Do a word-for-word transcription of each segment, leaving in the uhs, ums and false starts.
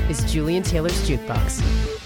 is Julian Taylor's Jukebox.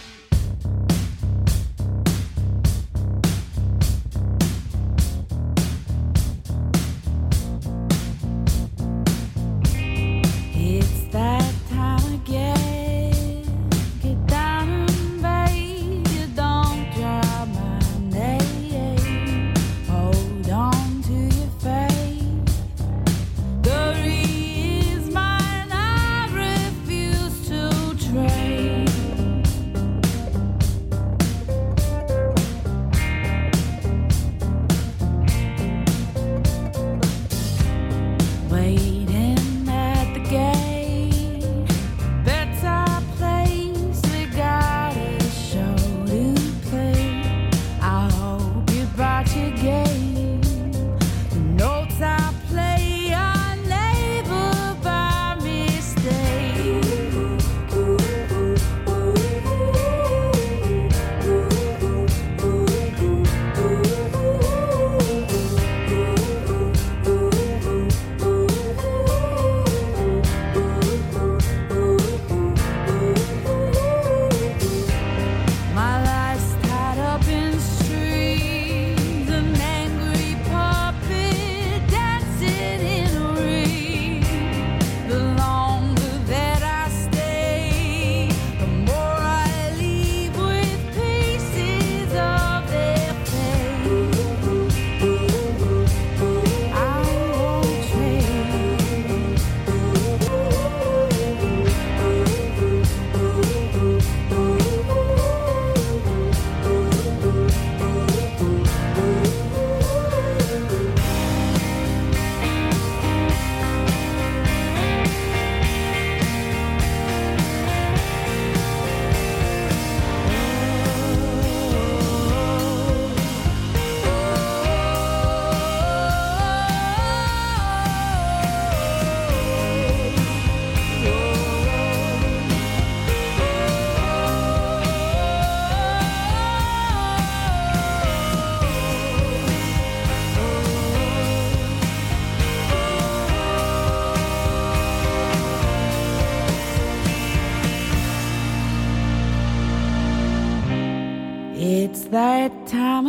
It's that time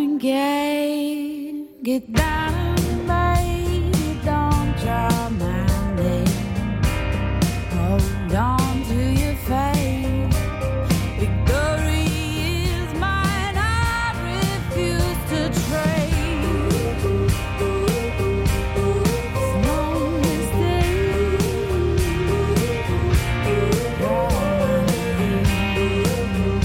again. Get down, baby, don't draw my name. Hold on to your faith. Victory is mine, I refuse to trade. As long as they draw my name.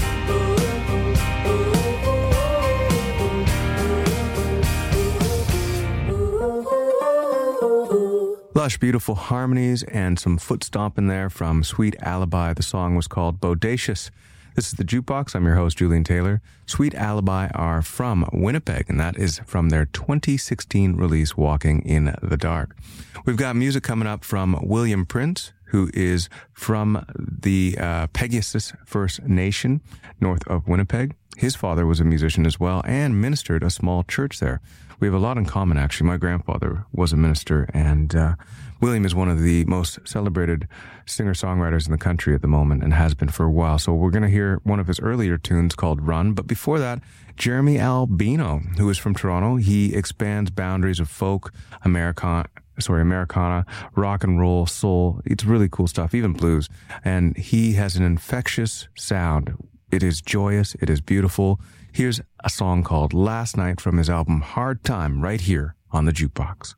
Lush, beautiful harmonies and some foot stomping there from Sweet Alibi. The song was called Bodacious. This is the Jukebox. I'm your host, Julian Taylor. Sweet Alibi are from Winnipeg, and that is from their twenty sixteen release, Walking in the Dark. We've got music coming up from William Prince, who is from the uh, Pegasus First Nation, north of Winnipeg. His father was a musician as well and ministered a small church there. We have a lot in common, actually. My grandfather was a minister, and uh, William is one of the most celebrated singer-songwriters in the country at the moment and has been for a while. So we're going to hear one of his earlier tunes called Run. But before that, Jeremy Albino, who is from Toronto. He expands boundaries of folk, Americana, sorry, Americana, rock and roll, soul. It's really cool stuff, even blues. And he has an infectious sound. It is joyous. It is beautiful. Here's a song called Last Night from his album Hard Time, right here on the Jukebox.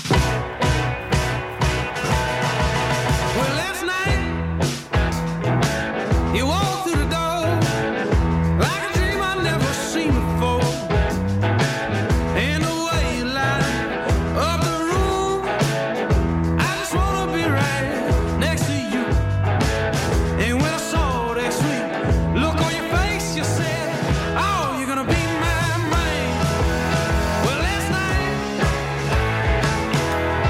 Well, last night, you walked through the door like a dream I'd never seen before. And the way you light up the room, I just wanna be right next to you. And when I saw that sweet look on your face, you said, oh, you're gonna be my man. Well, last night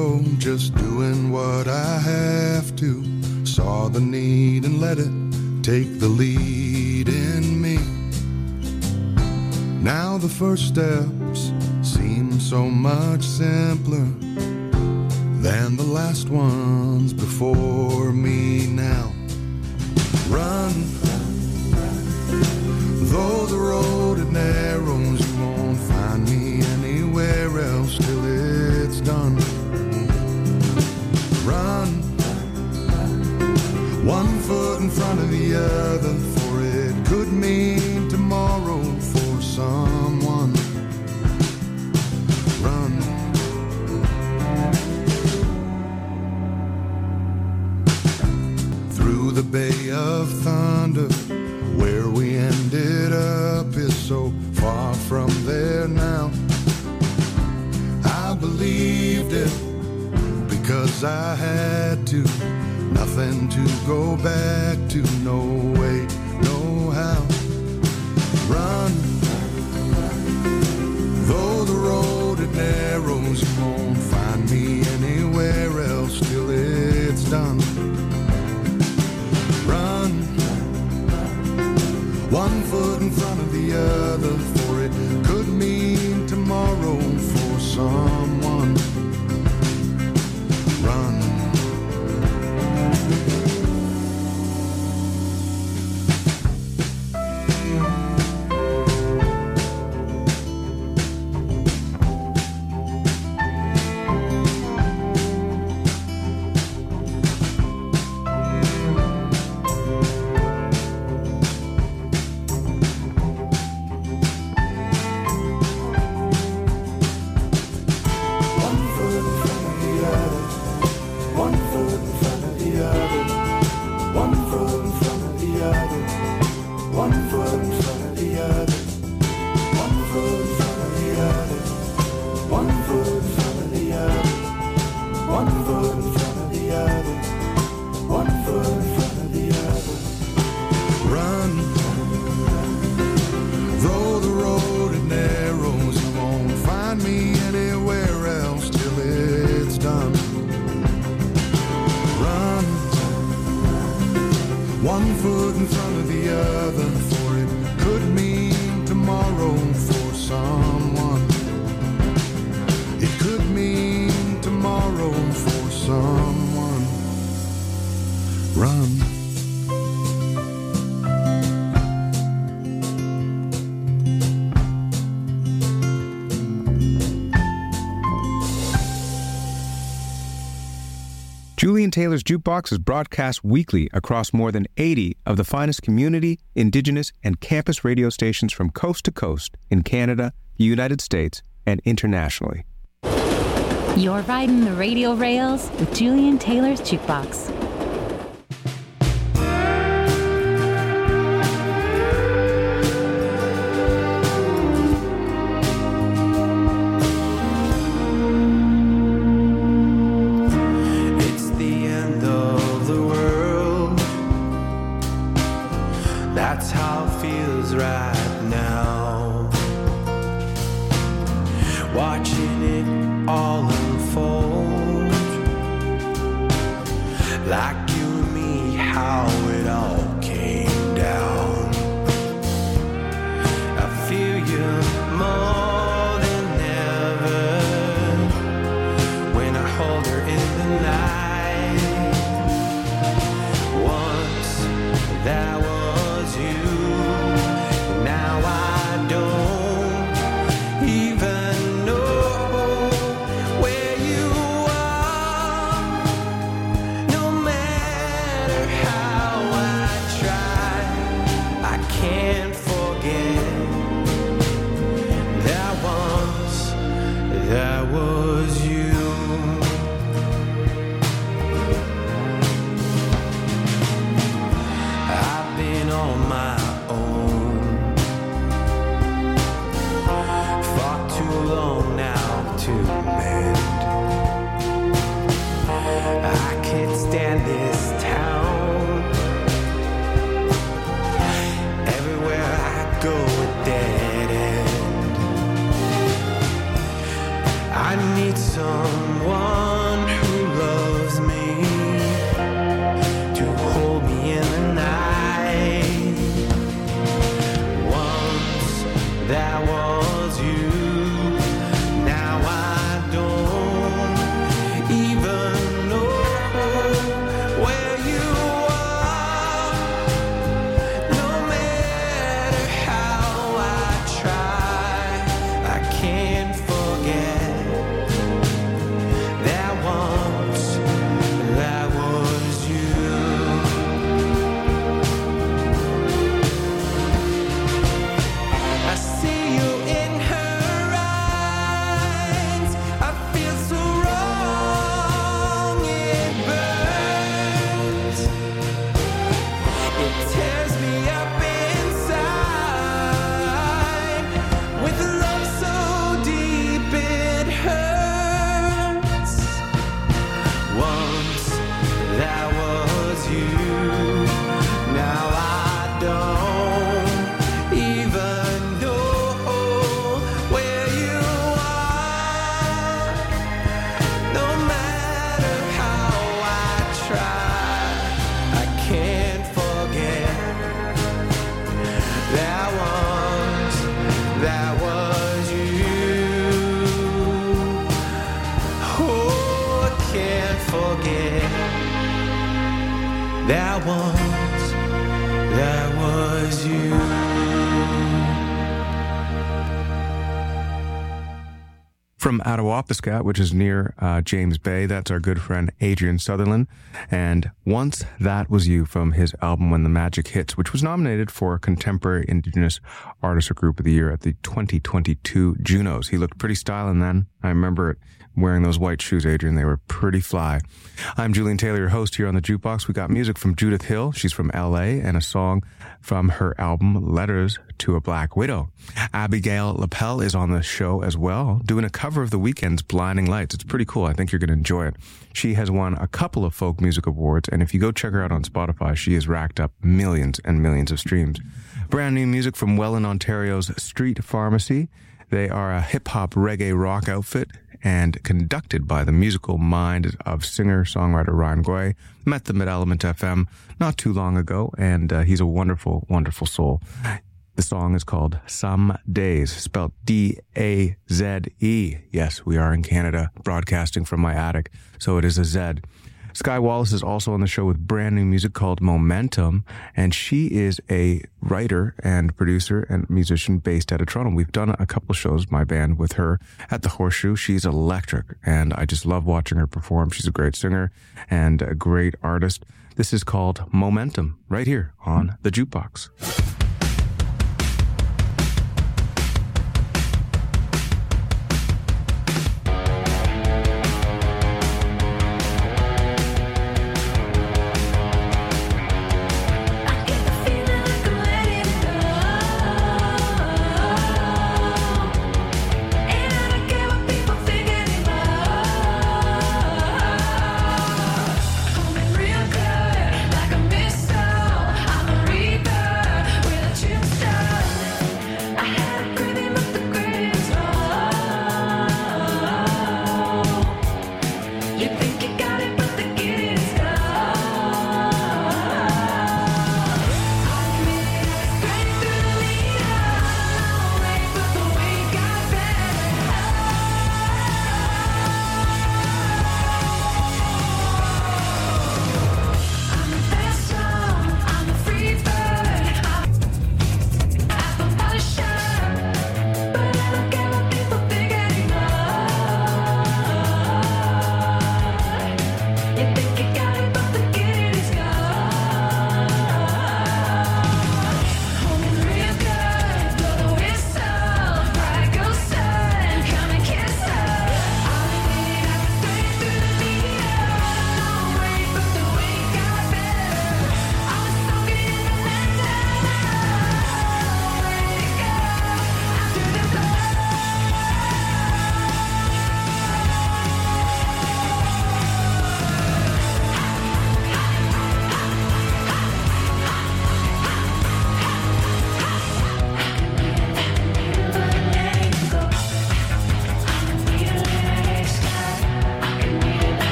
narrow, just doing what I have to. Saw the need and let it take the lead in me. Now the first steps seem so much simpler than the last ones before me now. Run, though the road it narrows, you won't find me anywhere else till it's done. Run, one foot in front of the other, for it could mean tomorrow for someone. Run. Through the Bay of Thunder, where we ended up is so far from there now. I believed it because I had to. Nothing to go back to, no way, no how. Run, though the road it narrows, you won't find me anywhere else till it's done. Run, one foot in front of the other, for it could mean tomorrow for someone. Run. Julian Taylor's Jukebox is broadcast weekly across more than eighty of the finest community, indigenous, and campus radio stations from coast to coast in Canada, the United States, and internationally. You're riding the radio rails with Julian Taylor's Jukebox. How I forget that once that was you. From Attawapiskat, which is near uh, James Bay, that's our good friend Adrian Sutherland. And Once That Was You from his album When the Magic Hits, which was nominated for Contemporary Indigenous Artist or Group of the Year at the twenty twenty-two Junos. He looked pretty styling then. I remember it. Wearing those white shoes, Adrian, they were pretty fly. I'm Julian Taylor, your host here on the Jukebox. We got music from Judith Hill. She's from L A, and a song from her album Letters to a Black Widow. Abigail Lapel is on the show as well, doing a cover of The Weeknd's Blinding Lights. It's pretty cool. I think you're going to enjoy it. She has won a couple of folk music awards, and if you go check her out on Spotify, she has racked up millions and millions of streams. Brand new music from Welland, Ontario's Street Pharmacy. They are a hip-hop reggae rock outfit and conducted by the musical mind of singer-songwriter Ryan Guay. Met them at Element F M not too long ago, and uh, he's a wonderful, wonderful soul. The song is called Some Days, spelled D A Z E. Yes, we are in Canada, broadcasting from my attic, so it is a Z. Skye Wallace is also on the show with brand new music called Momentum, and she is a writer and producer and musician based out of Toronto. We've done a couple of shows, my band, with her at the Horseshoe. She's electric, and I just love watching her perform. She's a great singer and a great artist. This is called Momentum, right here on the Jukebox.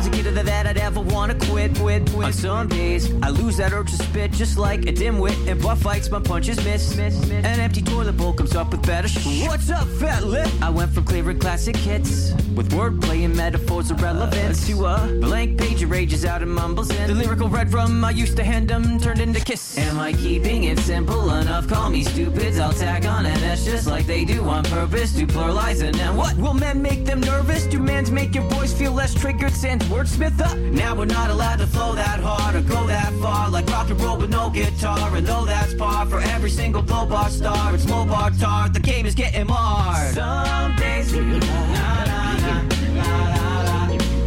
wasn't getting to that I'd ever wanna quit, quit, quit. On some days, I lose that urge to spit just like a dimwit. In bar fights, my punches miss, miss, miss. An empty toilet bowl comes up with better sh- What's up, fat lip? I went from clearing classic hits with wordplay and metaphors irrelevant to a blank page of rages out and mumbles in the lyrical red rum I used to hand them turned into kiss. Am I keeping it simple enough? Call me stupid, I'll tag on an S just like they do on purpose to pluralize and then what? Will men make them nervous? Do men's make your boys feel less triggered? Sans wordsmith up. Now we're not allowed to flow that hard or go that far like rock and roll with no guitar. And though that's par for every single blow bar star, it's low bar tar. The game is getting marred. Some days we na na na na na na.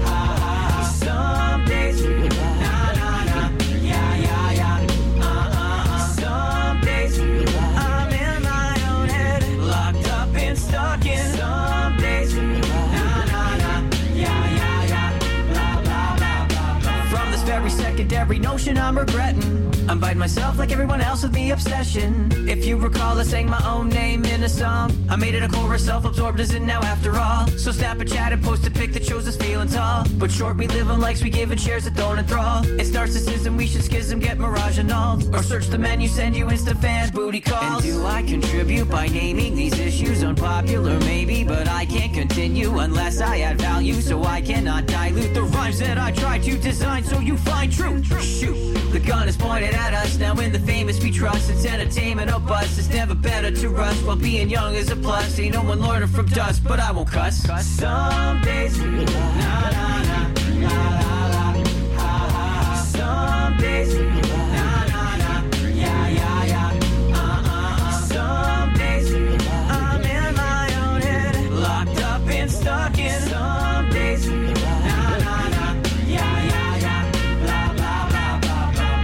Some days we na na na yeah yeah yeah. Uh uh uh. Some days I'm in my own head, locked up and stuck in. Some days we na na na yeah yeah yeah. Blah blah blah blah blah. From this very secondary notion I'm regretting. I'm biting myself like everyone else with the obsession. If you recall, I sang my own name in a song. I made it a chorus, self-absorbed as it now after all. So snap a chat and post a pic that shows us feeling tall. But short, we live on likes, we give and shares that don't enthrall. It's narcissism, we should schism, get mirage annulled. Or search the menu, send you insta fan booty calls. And do I contribute by naming these issues? Unpopular maybe, but I can't continue unless I add value. So I cannot dilute the rhymes that I try to design so you find truth. Shoot, the gun is pointed at us, now in the famous we trust. It's entertainment or bust, it's never better to rust. While being young is a plus, ain't no one learning from dust. But I won't cuss. Some days we na na na na na na. Some days we na na na yeah yeah yeah. Uh uh uh. Some days I'm in my own head, locked up and stuck in. Some days we na na na yeah yeah yeah. Blah blah blah blah blah.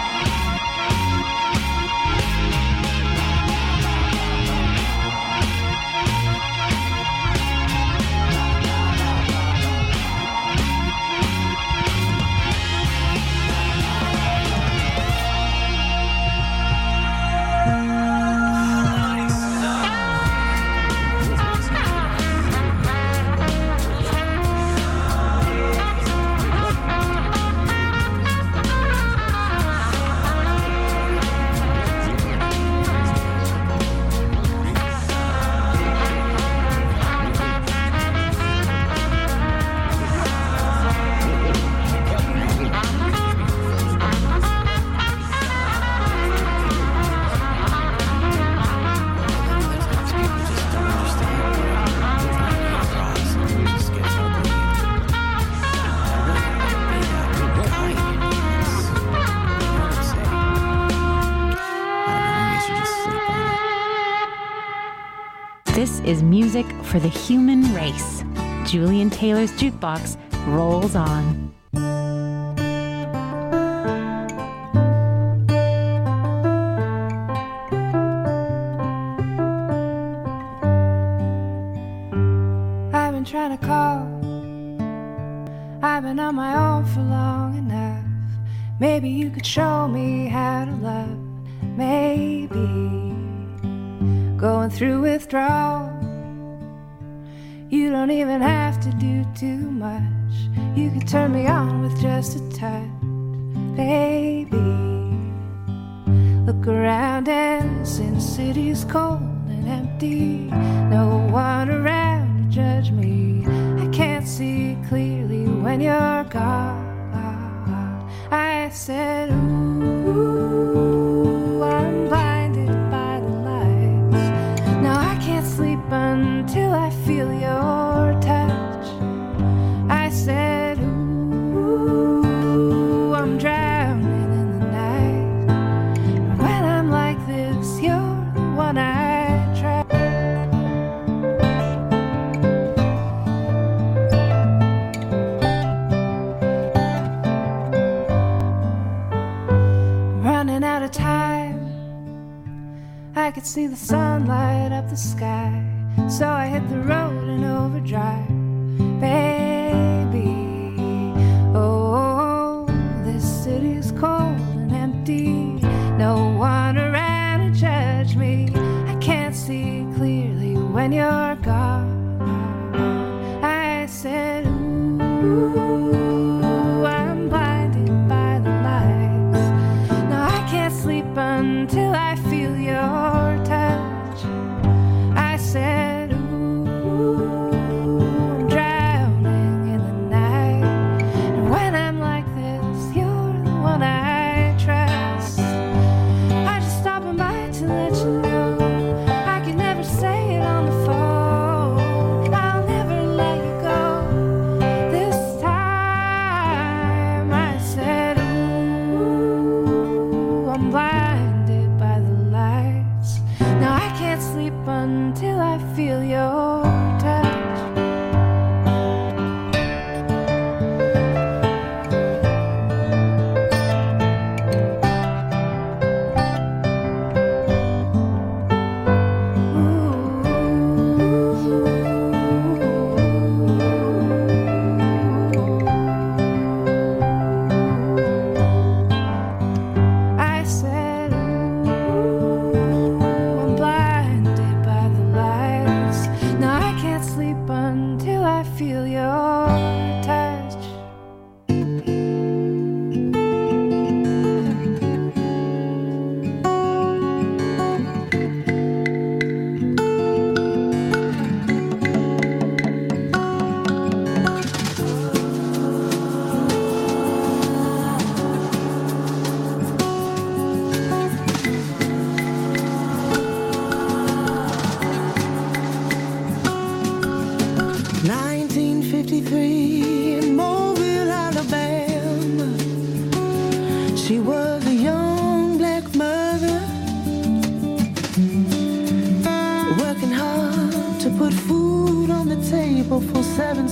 This is music for the human race. Julian Taylor's Jukebox rolls on. I've been trying to call. I've been on my own for long enough. Maybe you could show me how to love. Maybe going through withdrawal, you don't even have to do too much. You could turn me on with just a touch, baby. Look around and see the city's cold and empty. No one around to judge me. I can't see clearly when you're gone. I said, ooh, I'm blinded by the lights. Now I can't sleep until I feel your touch. I said, ooh, I'm drowning in the night. And when I'm like this, you're the one I try. Running out of time, I could see the sun light up the sky. So I hit the road in overdrive, baby. Oh, this city's cold and empty. No one around to judge me. I can't see clearly when you're gone. I said, ooh,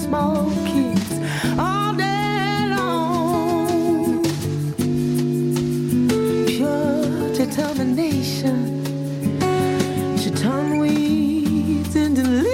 small kids all day long. Pure determination to turn weeds into leaves.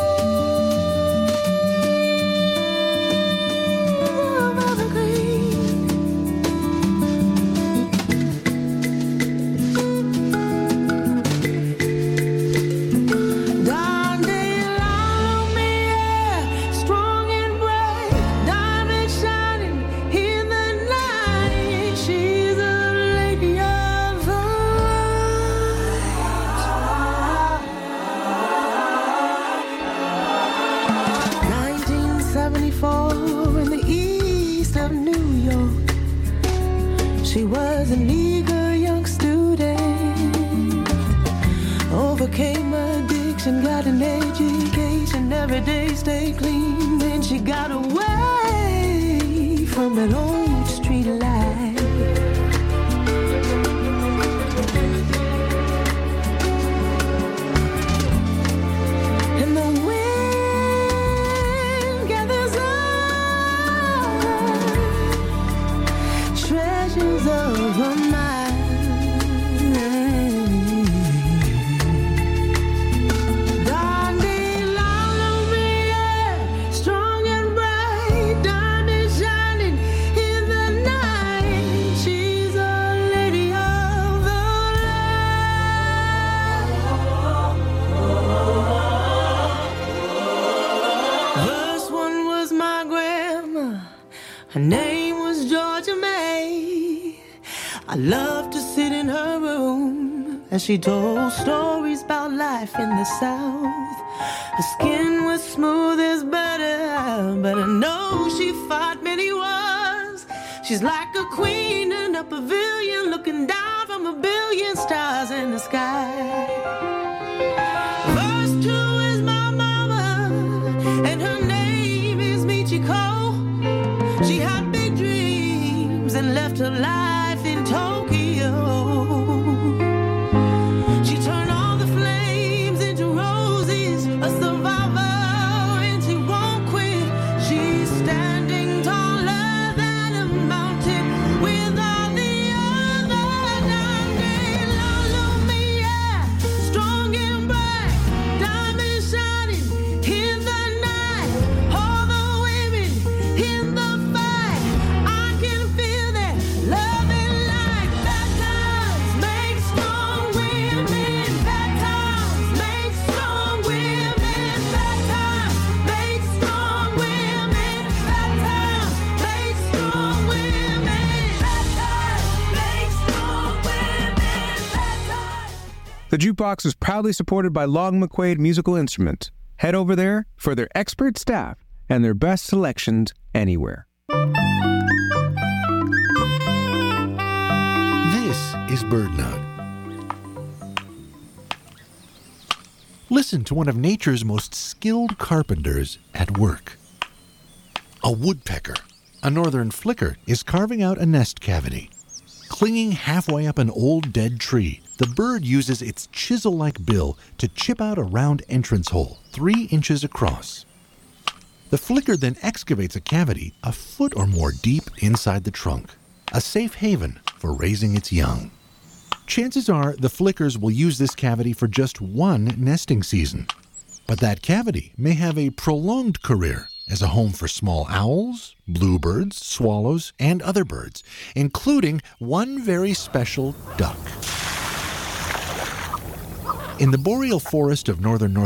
She was an eager young student, overcame addiction, got an education, every day stayed clean. Then she got away from that old street life. And the wind gathers up treasures of her mind. Dandelion on me, yeah, strong and bright, diamond shining in the night. She's a lady of the land. First one was my grandma. Her name was Georgia May. I loved to sit in her room as she told stories about life in the South. Her skin was smooth as butter, but I know she fought many wars. She's like a queen in a pavilion, looking down from a billion stars in the sky. Verse two is my mama, and her name is Michiko. She had big dreams and left her life in Tokyo. She turned all the flames into roses, a survivor, and she won't quit. She's standing taller than a mountain with all the other dandelion, yeah, strong and bright, diamond shining in the night. All the women in the fight, I can feel that love and light. Bad times make strong women. Bad times make strong women. Bad times make strong women. Bad times make strong women. Bad times make strong women. Bad times. The Jukebox is proudly supported by Long McQuaid Musical Instruments. Head over there for their expert staff and their best selections anywhere. This is BirdNote. Listen to one of nature's most skilled carpenters at work. A woodpecker, a northern flicker, is carving out a nest cavity. Clinging halfway up an old dead tree, the bird uses its chisel-like bill to chip out a round entrance hole, three inches across. The flicker then excavates a cavity a foot or more deep inside the trunk, a safe haven for raising its young. Chances are the flickers will use this cavity for just one nesting season, but that cavity may have a prolonged career as a home for small owls, bluebirds, swallows, and other birds, including one very special duck. In the boreal forest of northern North